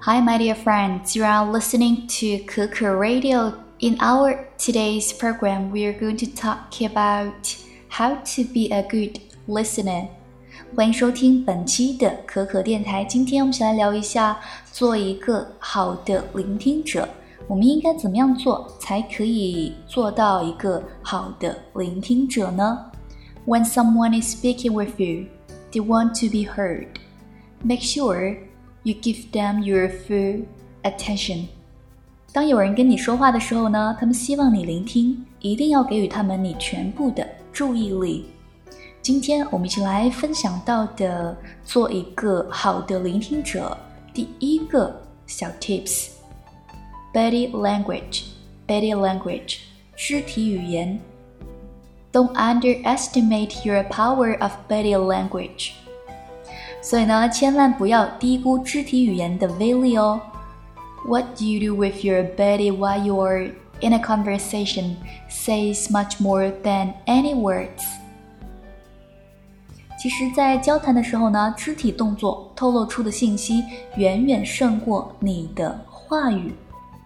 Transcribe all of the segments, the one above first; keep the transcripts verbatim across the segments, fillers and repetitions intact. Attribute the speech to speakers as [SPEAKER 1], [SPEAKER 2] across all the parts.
[SPEAKER 1] Hi, my dear friends. You are listening to Keke Radio. In our today's program, we are going to talk about how to be a good listener. 欢迎收听本期的可可电台。今天我们一起来聊一下，做一个好的聆听者。我们应该怎么样做才可以做到一个好的聆听者呢？ When someone is speaking with you, they want to be heard. Make sure you give them your full attention. 当有人跟你说话的时候呢，他们希望你聆听，一定要给予他们你全部的注意力。今天我们一起来分享到的做一个好的聆听者，第一个小 tips Body language Body language 肢体语言。 Don't underestimate your power of body language. 所以呢，千万不要低估肢体语言的威力哦。 What you do with your body while you're in a conversation says much more than any words. 其实在交谈的时候呢，肢体动作透露出的信息远远胜过你的话语。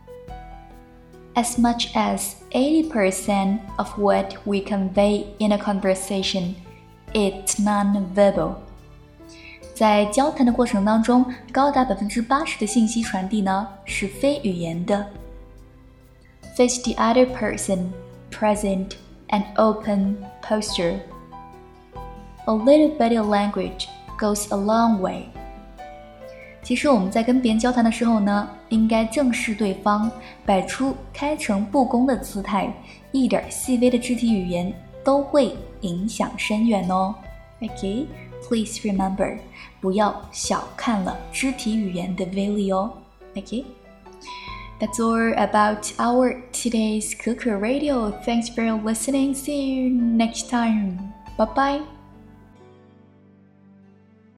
[SPEAKER 1] As much as eighty percent of what we convey in a conversation is non-verbal. 在交谈的过程当中，高达 百分之八十 的信息传递呢是非语言的。 Face the other person, present and open posture. A little body language goes a long way. 其实我们在跟别人交谈的时候呢，应该正视对方，摆出开诚布公的姿态，一点细微的肢体语言都会影响深远哦。 Okay, please remember, 不要小看了肢体语言的威力哦。 Okay, that's all about our today's Keke Radio. Thanks for listening. See you next time. Bye bye.